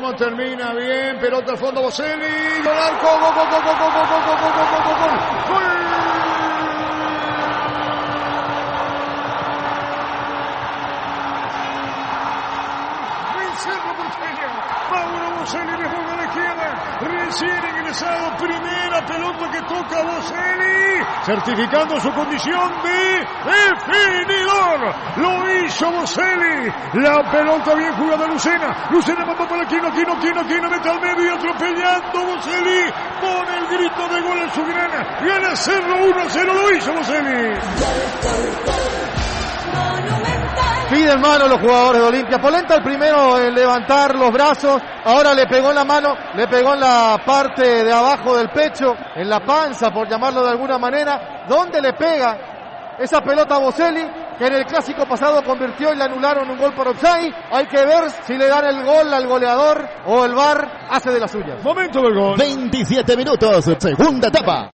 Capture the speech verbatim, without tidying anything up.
cómo termina bien, pelota al fondo, Boselli, gol, arco, gol, gol, gol, gol, gol, gol, gol, gol, gol, gol, gol, gol. Cerro Porteño, Mauro Boselli de juego a la izquierda, recién ingresado, primera pelota que toca Boselli, certificando su condición de definidor, lo hizo Boselli, la pelota bien jugada Lucena, Lucena mandó por aquí, no, Quino, Quino, Quino, mete al medio y atropellando Boselli, pone el grito de gol en su grana, gana Cerro uno a cero, lo hizo Boselli. Piden mano los jugadores de Olimpia. Polenta el primero en levantar los brazos. Ahora le pegó en la mano, le pegó en la parte de abajo del pecho, en la panza, por llamarlo de alguna manera. ¿Dónde le pega esa pelota a Boselli, que en el clásico pasado convirtió y le anularon un gol por offside? Hay que ver si le dan el gol al goleador o el V A R hace de las suyas. Momento del gol. veintisiete minutos, segunda etapa.